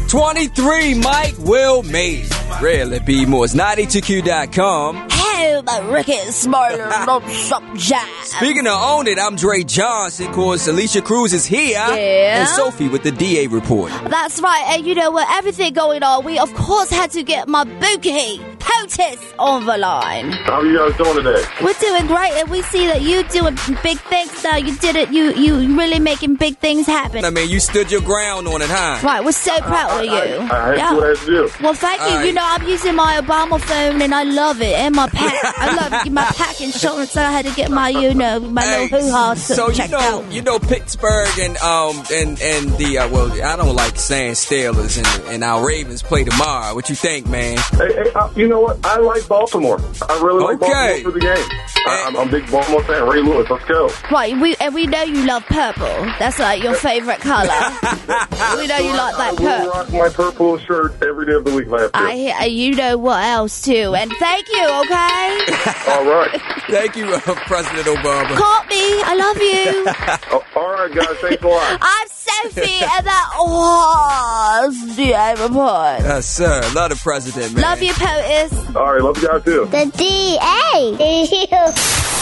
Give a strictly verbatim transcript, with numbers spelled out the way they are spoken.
twenty-three, Mike Will Mays. Really be more. It's ninety-two Q dot com. Hey, my Ricky Smarter, no stop jazz. Speaking of Own It, I'm Dre Johnson. Of course, Alicia Cruz is here. Yeah. And Sophie with the D A report. That's right. And you know, with everything going on, we of course had to get my bookie, POTUS, on the line. How are you guys doing today? We're doing great, and we see that you doing big things now. You did it. You you really making big things happen. I mean, you stood your ground on it, huh? Right, we're so proud of you. I, I, I yeah. what I have to do. Well, thank you. All right. You know, I'm using my Obama phone, and I love it. And my pack, I love my pack insurance. So I had to get my, you know, my Hey, little hoo-ha so checked you know, out. you know, Pittsburgh and um and and the uh, well, I don't like saying Steelers and, and our Ravens play tomorrow. What you think, man? Hey, hey uh, you know what? I like Baltimore. I really like Okay. Baltimore for the game. I, I'm, I'm a big Baltimore fan. Ray Lewis, let's go. Right, we and we know you love purple. That's like your favorite color. We know you like that I will purple. rock my purple shirt every day of the week if I have to. I hear you know what else too. And thank you, okay? All right. Thank you, uh, President Obama. Call me. I love you. Oh, all right, guys. Thanks a lot. I'm Sophie, and that was the A report. Yes, sir. Love the president, man. Love you, POTUS. All right, love you guys too. The D A